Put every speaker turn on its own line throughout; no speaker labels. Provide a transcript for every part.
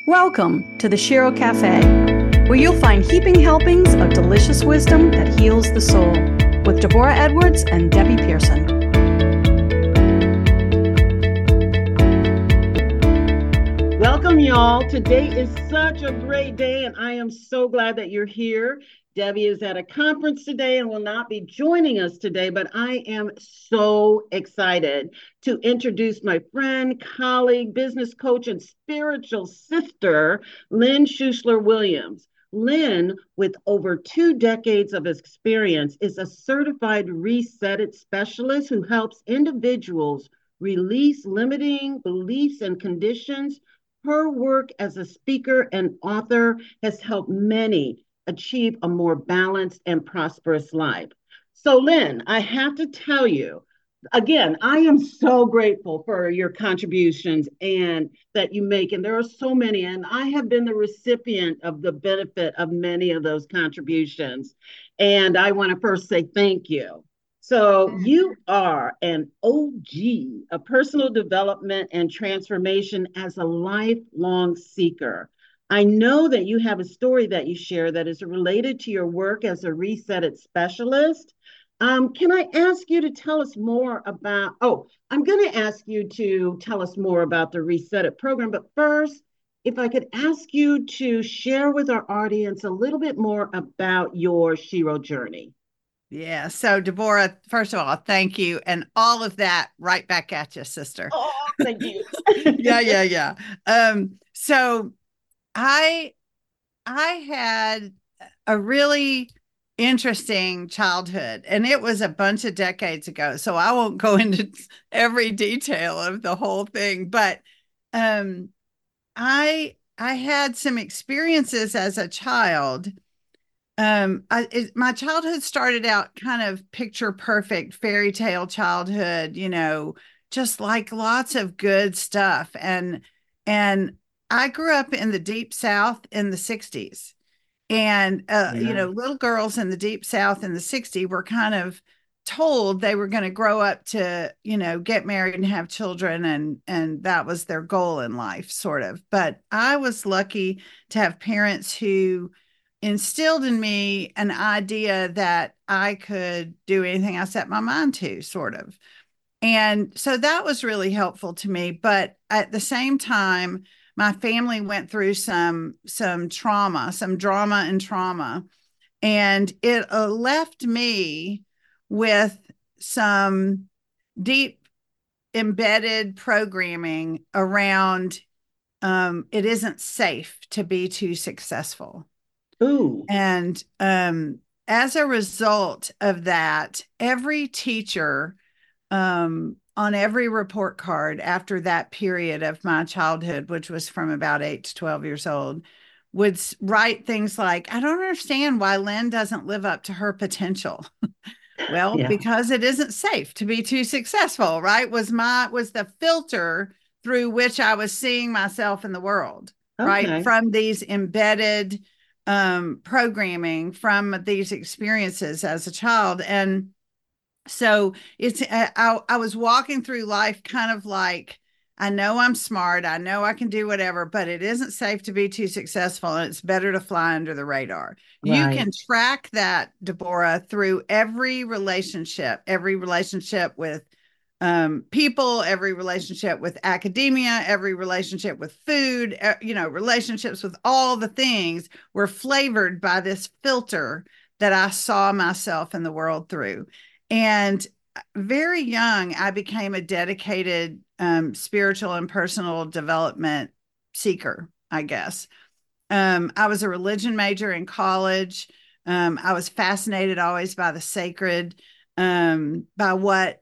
Welcome to the Shiro Cafe, where you'll find heaping helpings of delicious wisdom that heals the soul, with Deborah Edwards and Debbie Pearson.
Welcome, y'all. Today is such a great day, and I am so glad that you're here. Debbie is at a conference today and will not be joining us today, but I am so excited to introduce my friend, colleague, business coach, and spiritual sister, Lynn Schuessler Williams. Lynn, with over 2 decades of experience, is a certified Reset It specialist who helps individuals release limiting beliefs and conditions. Her work as a speaker and author has helped many achieve a more balanced and prosperous life. So, Lynn, I have to tell you, again, I am so grateful for your contributions and that you make, and there are so many, and I have been the recipient of the benefit of many of those contributions. And I want to first say thank you. So you are an OG of personal development and transformation as a lifelong seeker. I know that you have a story that you share that is related to your work as a Reset It specialist. Can I ask you to tell us more about, I'm going to ask you to tell us more about the Reset It program, but first, if I could ask you to share with our audience a little bit more about your Shiro journey.
Yeah. So, Deborah, first of all, thank you. And all of that right back at you, sister.
Oh, thank you.
Yeah. So I had a really interesting childhood, and it was a bunch of decades ago. So I won't go into every detail of the whole thing, but I had some experiences as a child. My childhood started out kind of picture perfect fairy tale childhood, just like lots of good stuff. And I grew up in the Deep South in the 60s. And, little girls in the Deep South in the 60s were kind of told they were going to grow up to, get married and have children. And that was their goal in life, sort of. But I was lucky to have parents who instilled in me an idea that I could do anything I set my mind to, sort of. And so that was really helpful to me. But at the same time, my family went through some trauma, some drama and trauma, and it left me with some deep embedded programming around it isn't safe to be too successful.
Ooh.
And as a result of that, every teacher on every report card after that period of my childhood, which was from about 8 to 12 years old, would write things like, I don't understand why Lynn doesn't live up to her potential. Well,
Yeah.
because it isn't safe to be too successful, right? Was the filter through which I was seeing myself in the world, right?
Okay.
From these embedded programming, from these experiences as a child. And so I was walking through life kind of like, I know I'm smart, I know I can do whatever, but it isn't safe to be too successful, and it's better to fly under the radar. You can track that, Deborah, through every relationship with people, every relationship with academia, every relationship with food, relationships with all the things were flavored by this filter that I saw myself in the world through. And very young, I became a dedicated spiritual and personal development seeker, I guess. I was a religion major in college. I was fascinated always by the sacred, by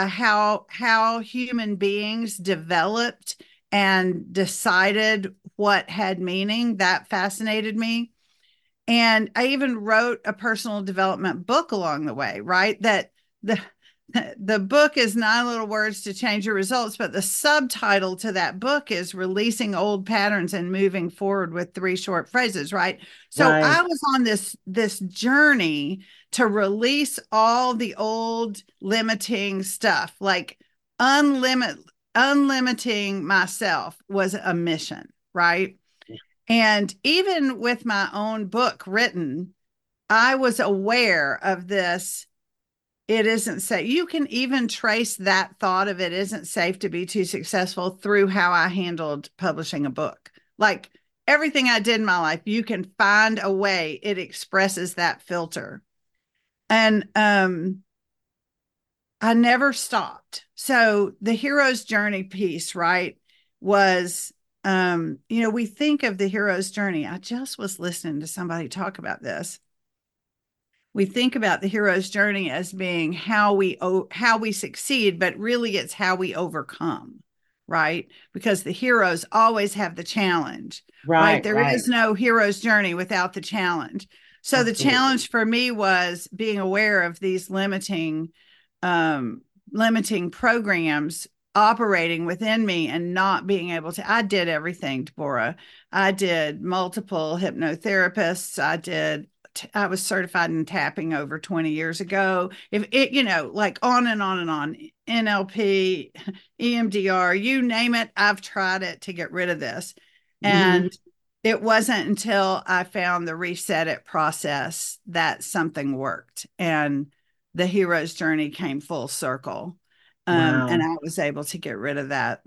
how human beings developed and decided what had meaning. That fascinated me. And I even wrote a personal development book along the way, right? That the book is 9 little words to change your results, but the subtitle to that book is Releasing Old Patterns and Moving Forward with 3 Short Phrases, right? So I was on this journey to release all the old limiting stuff, like unlimiting myself was a mission, right? And even with my own book written, I was aware of this. It isn't safe. You can even trace that thought of it isn't safe to be too successful through how I handled publishing a book. Like everything I did in my life, you can find a way it expresses that filter. And I never stopped. So the hero's journey piece, right, was we think of the hero's journey. I just was listening to somebody talk about this. We think about the hero's journey as being how we succeed, but really it's how we overcome, right? Because the heroes always have the challenge, right? There is no hero's journey without the challenge. So the challenge for me was being aware of these limiting programs operating within me and not being able to. I did everything, Deborah. I did multiple hypnotherapists. I was certified in tapping over 20 years ago. If it, like on and on and on, NLP, EMDR, you name it, I've tried it to get rid of this. And it wasn't until I found the Reset It process that something worked. And the hero's journey came full circle. And I was able to get rid of that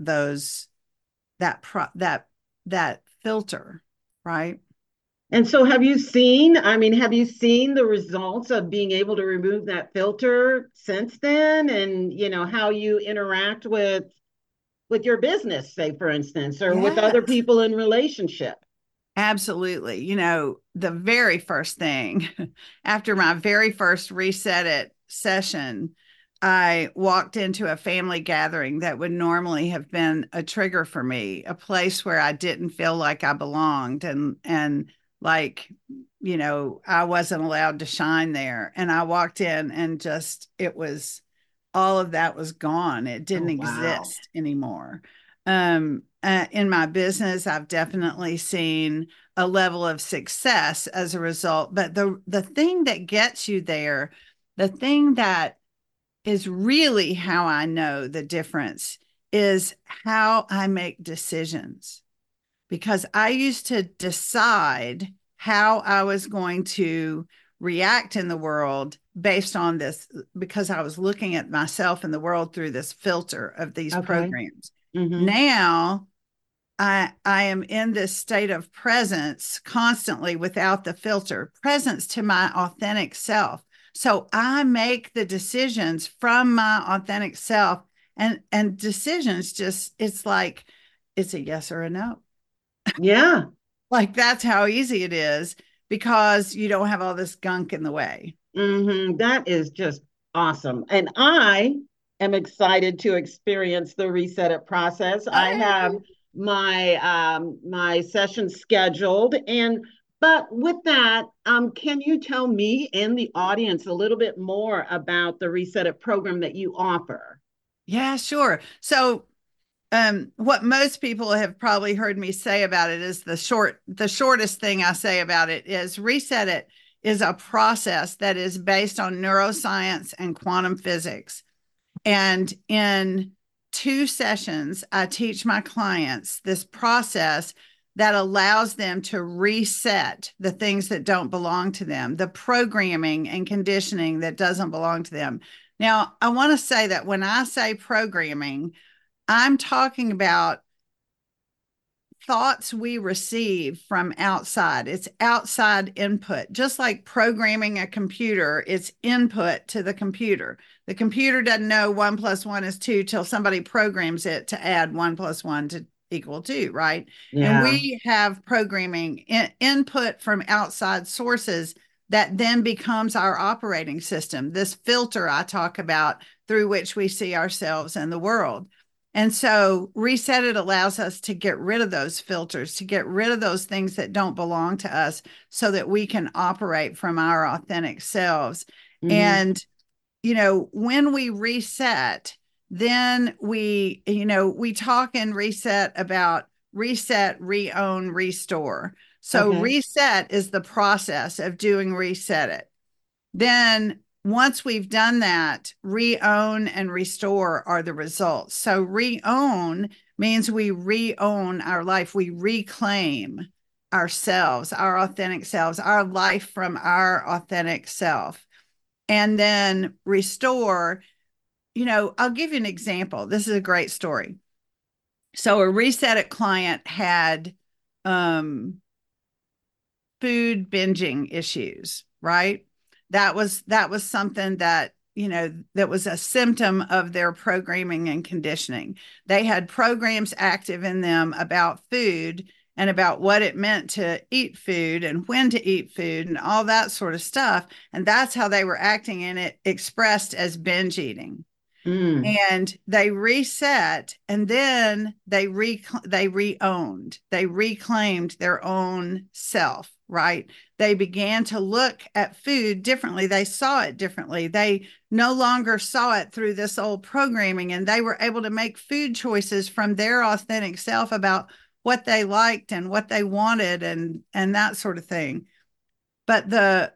filter, right?
And so have you seen the results of being able to remove that filter since then? And, how you interact with your business, say, for instance, or with other people in relationship?
Absolutely. The very first thing after my very first Reset It session, I walked into a family gathering that would normally have been a trigger for me, a place where I didn't feel like I belonged and like, I wasn't allowed to shine there. And I walked in and all of that was gone. It didn't exist anymore. In my business, I've definitely seen a level of success as a result. But the thing that gets you there, the thing that is really how I know the difference is how I make decisions. Because I used to decide how I was going to react in the world based on this, because I was looking at myself in the world through this filter of these programs. Now I am in this state of presence constantly without the filter, presence to my authentic self. So I make the decisions from my authentic self, and decisions it's like, it's a yes or a no.
Yeah.
Like that's how easy it is because you don't have all this gunk in the way.
That is just awesome. And I am excited to experience the Reset It process. I have my session scheduled. But with that, can you tell me and the audience a little bit more about the Reset It program that you offer?
Yeah, sure. So what most people have probably heard me say about it is the shortest thing I say about it is Reset It is a process that is based on neuroscience and quantum physics. And in 2 sessions, I teach my clients this process that allows them to reset the things that don't belong to them, the programming and conditioning that doesn't belong to them. Now, I want to say that when I say programming, I'm talking about thoughts we receive from outside. It's outside input, just like programming a computer, it's input to the computer. The computer doesn't know 1 + 1 is 2 till somebody programs it to add 1 + 1 to equal 2, right? Yeah. And we have programming input from outside sources that then becomes our operating system, this filter I talk about through which we see ourselves and the world. And so Reset It allows us to get rid of those filters, to get rid of those things that don't belong to us so that we can operate from our authentic selves. And, when we reset, then we talk in Reset about reset, re-own, restore. So Reset is the process of doing Reset It. Then once we've done that, re-own and restore are the results. So re-own means we re-own our life. We reclaim ourselves, our authentic selves, our life from our authentic self. And then restore, I'll give you an example. This is a great story. So a Reset It client had food binging issues, right? That was something that, that was a symptom of their programming and conditioning. They had programs active in them about food and about what it meant to eat food and when to eat food and all that sort of stuff. And that's how they were acting, and it expressed as binge eating. And they reset, and then they reowned, they reclaimed their own self, right? They began to look at food differently. They saw it differently. They no longer saw it through this old programming, and they were able to make food choices from their authentic self about what they liked and what they wanted and that sort of thing. But the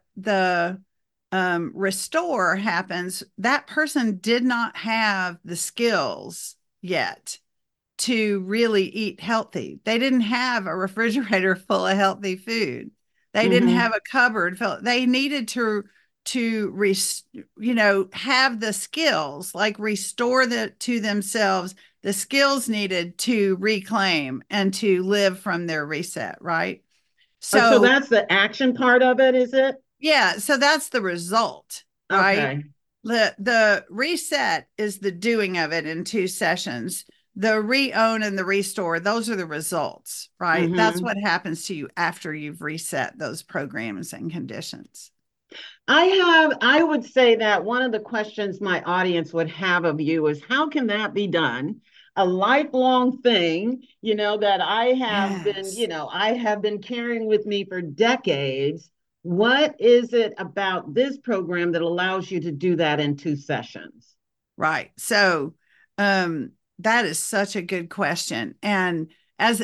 restore happens, that person did not have the skills yet to really eat healthy. They didn't have a refrigerator full of healthy food. They didn't have a cupboard full. They needed to have the skills, like restore to themselves the skills needed to reclaim and to live from their reset, right?
So that's the action part of it, is it?
Yeah, so that's the result, right?
Okay.
The reset is the doing of it in 2 sessions. The reown and the restore, those are the results, right? That's what happens to you after you've reset those programs and conditions.
I would say that one of the questions my audience would have of you is, how can that be done? A lifelong thing, that I have been carrying with me for decades. What is it about this program that allows you to do that in 2 sessions?
Right. So that is such a good question. And as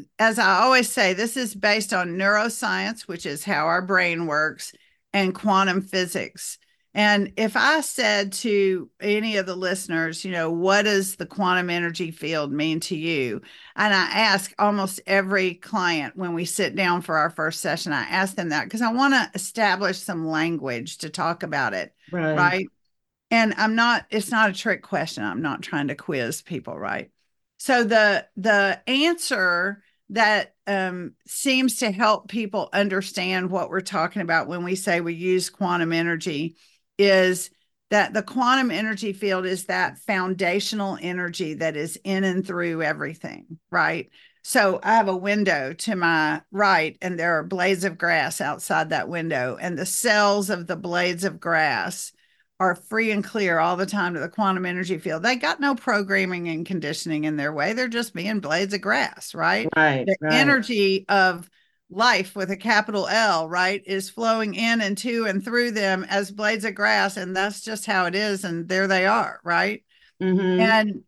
I always say, this is based on neuroscience, which is how our brain works, and quantum physics. And if I said to any of the listeners, what does the quantum energy field mean to you? And I ask almost every client when we sit down for our first session, I ask them that because I want to establish some language to talk about it. Right. And it's not a trick question. I'm not trying to quiz people. Right. So the answer that seems to help people understand what we're talking about when we say we use quantum energy is that the quantum energy field is that foundational energy that is in and through everything, right? So I have a window to my right, and there are blades of grass outside that window, and the cells of the blades of grass are free and clear all the time to the quantum energy field. They got no programming and conditioning in their way. They're just being blades of grass, right? The energy of life with a capital L, right, is flowing in and to and through them as blades of grass. And that's just how it is. And there they are, right? And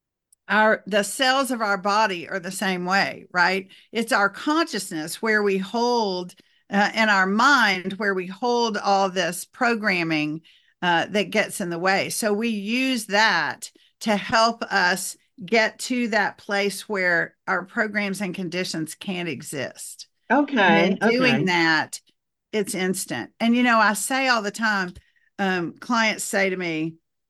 the cells of our body are the same way, right? It's our consciousness where we hold, and our mind where we hold all this programming that gets in the way. So we use that to help us get to that place where our programs and conditions can't exist.
Okay.
And in doing that, it's instant. And, I say all the time, clients say to me,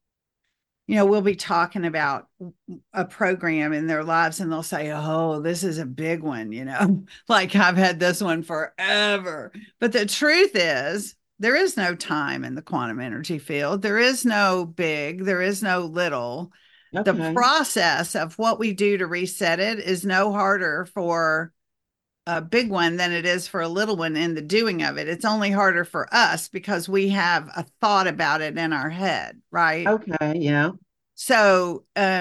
we'll be talking about a program in their lives and they'll say, oh, this is a big one, like I've had this one forever. But the truth is, there is no time in the quantum energy field. There is no big, there is no little. Okay. The process of what we do to reset it is no harder for a big one than it is for a little one in the doing of it. It's only harder for us because we have a thought about it in our head, right?
Okay, yeah.
So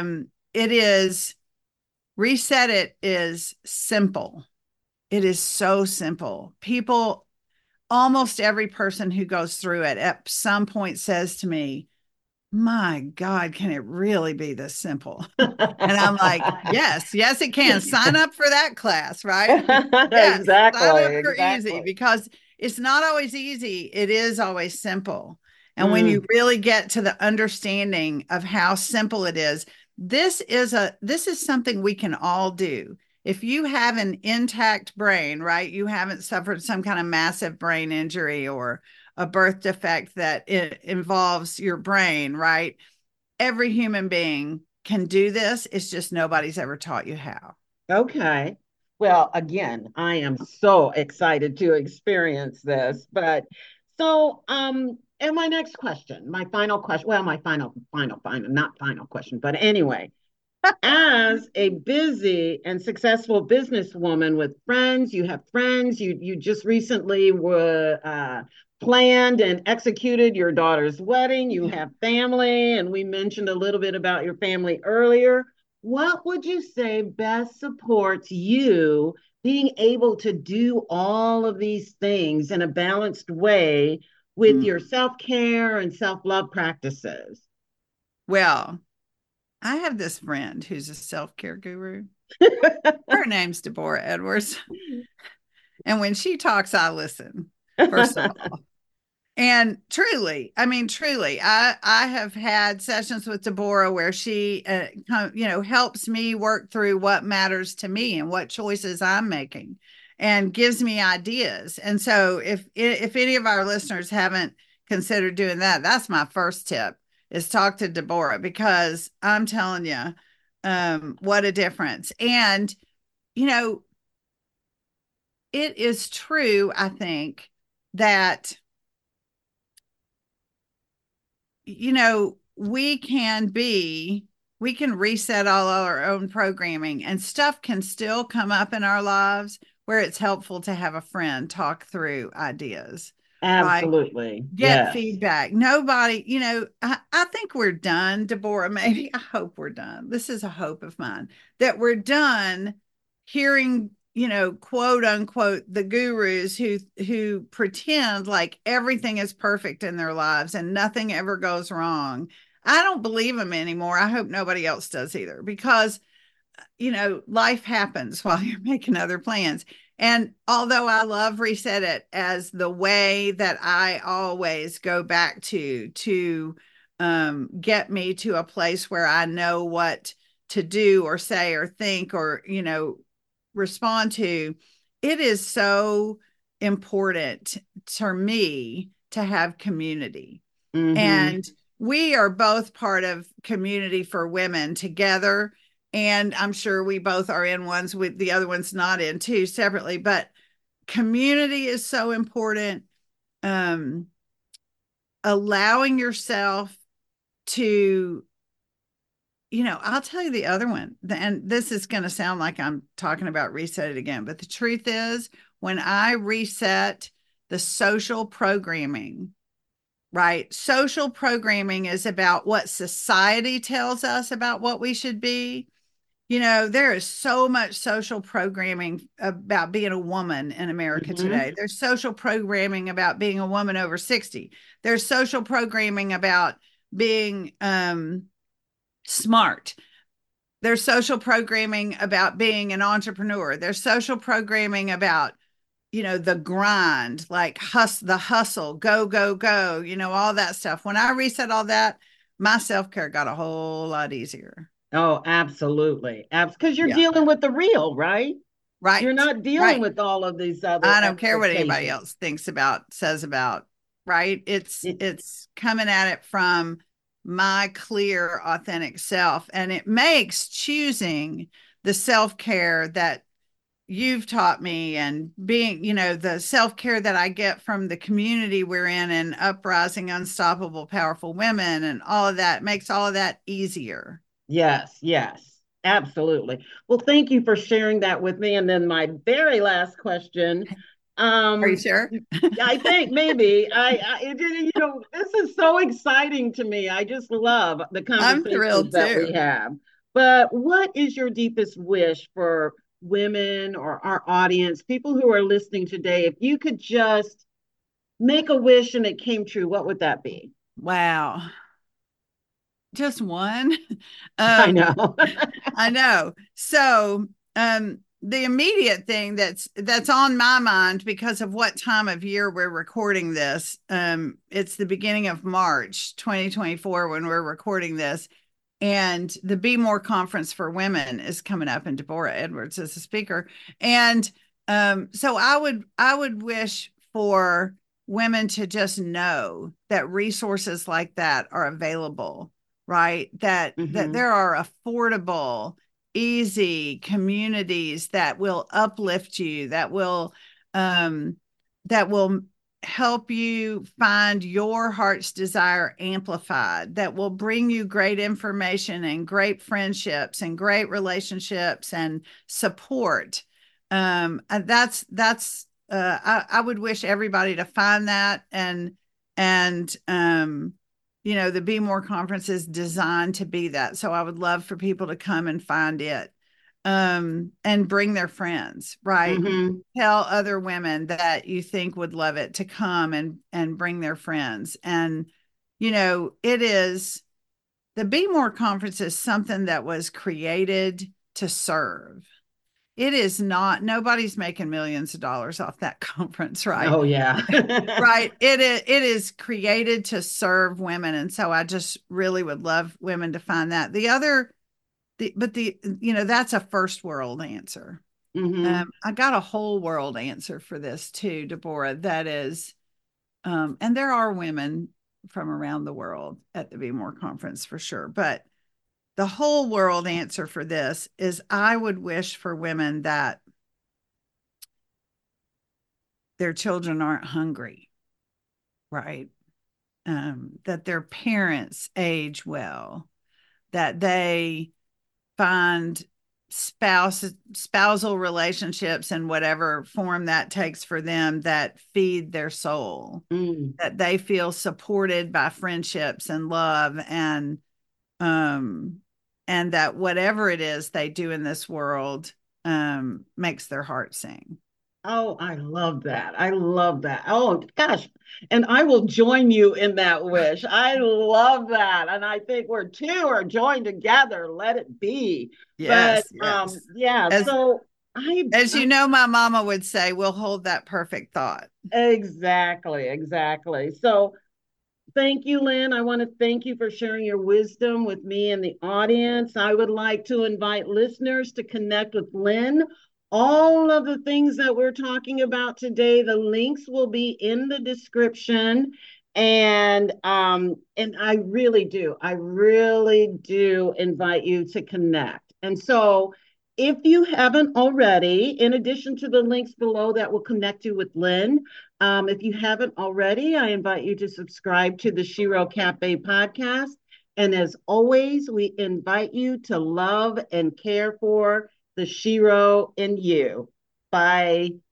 reset it is simple. It is so simple. Almost every person who goes through it at some point says to me, my God, can it really be this simple? And I'm like, yes, it can. Sign up for that class, right?
Yes, exactly.
Sign up for easy, because it's not always easy. It is always simple. And when you really get to the understanding of how simple it is, this is something we can all do. if you have an intact brain, right, you haven't suffered some kind of massive brain injury or a birth defect that it involves your brain, right? Every human being can do this. It's just nobody's ever taught you how.
Okay. Well, again, I am so excited to experience this. But so, and my next question, my final question, well, my final, not final question, but anyway, as a busy and successful businesswoman with friends, you have friends, you just recently were planned and executed your daughter's wedding, you have family, and we mentioned a little bit about your family earlier. What would you say best supports you being able to do all of these things in a balanced way with your self-care and self-love practices?
Well, I have this friend who's a self-care guru. Her name's Deborah Edwards. And when she talks, I listen, first of all. And truly, I have had sessions with Deborah where she, helps me work through what matters to me and what choices I'm making, and gives me ideas. And so, if any of our listeners haven't considered doing that, that's my first tip: is talk to Deborah, because I'm telling you, what a difference. And it is true, I think, that we can reset all our own programming, and stuff can still come up in our lives where it's helpful to have a friend talk through ideas, right?
Absolutely.
Get
Yes.
feedback. Nobody, I think we're done, Deborah. Maybe I hope we're done. This is a hope of mine, that we're done hearing, quote unquote, the gurus who pretend like everything is perfect in their lives and nothing ever goes wrong. I don't believe them anymore. I hope nobody else does either, because life happens while you're making other plans. And although I love Reset It as the way that I always go back to get me to a place where I know what to do or say or think or, respond to, it is so important to me to have community.
Mm-hmm.
And we are both part of Community for Women together. And I'm sure we both are in ones with the other ones not in too, separately, but community is so important. Allowing yourself to, I'll tell you the other one, and this is going to sound like I'm talking about Reset It again, but the truth is, when I reset the social programming, right? Social programming is about what society tells us about what we should be. There is so much social programming about being a woman in America today. There's social programming about being a woman over 60. There's social programming about being smart. There's social programming about being an entrepreneur. There's social programming about, the grind, like the hustle, go, go, go, all that stuff. When I reset all that, my self-care got a whole lot easier.
Oh, absolutely. Because you're dealing with the real, right?
Right.
You're not dealing with all of these other
I don't care what anybody else says about, right? It's coming at it from my clear, authentic self. And it makes choosing the self-care that you've taught me, and being, the self-care that I get from the community we're in, and Uprising Unstoppable Powerful Women, and all of that makes all of that easier.
Yes, absolutely. Well, thank you for sharing that with me. And then my very last question.
Are you sure?
I think maybe this is so exciting to me. I just love the conversations that we have. But what is your deepest wish for women or our audience, people who are listening today? If you could just make a wish and it came true, what would that be?
Wow. Just one.
I know.
I know. So the immediate thing that's on my mind, because of what time of year we're recording this, it's the beginning of March 2024 when we're recording this. And the Be More Conference for Women is coming up, and Deborah Edwards is a speaker. And so I would wish for women to just know that resources like that are available, right? That there are affordable, easy communities that will uplift you, that will help you find your heart's desire amplified, that will bring you great information and great friendships and great relationships and support. And I would wish everybody to find that. And the Be More Conference is designed to be that. So I would love for people to come and find it. And bring their friends, right? Tell other women that you think would love it to come and bring their friends. And, it is the Be More Conference is something that was created to serve. It is not, nobody's making millions of dollars off that conference, right?
Oh, yeah.
Right. It is created to serve women. And so I just really would love women to find that. That's a first world answer. I got a whole world answer for this too, Deborah. That is, and there are women from around the world at the Be More Conference for sure. But the whole world answer for this is I would wish for women that their children aren't hungry, right? That their parents age well, that they find spousal relationships in whatever form that takes for them that feed their soul, that they feel supported by friendships and love, and that whatever it is they do in this world makes their heart sing.
Oh, I love that. I love that. Oh, gosh. And I will join you in that wish. I love that. And I think we're two are joined together. Let it be.
Yes.
But yeah.
As you know, my mama would say, we'll hold that perfect thought.
Exactly. So thank you, Lynn. I want to thank you for sharing your wisdom with me and the audience. I would like to invite listeners to connect with Lynn. All of the things that we're talking about today, the links will be in the description. And I really do invite you to connect. And so if you haven't already, in addition to the links below that will connect you with Lynn, if you haven't already, I invite you to subscribe to the Shiro Cafe podcast. And as always, we invite you to love and care for the Shiro in you. Bye.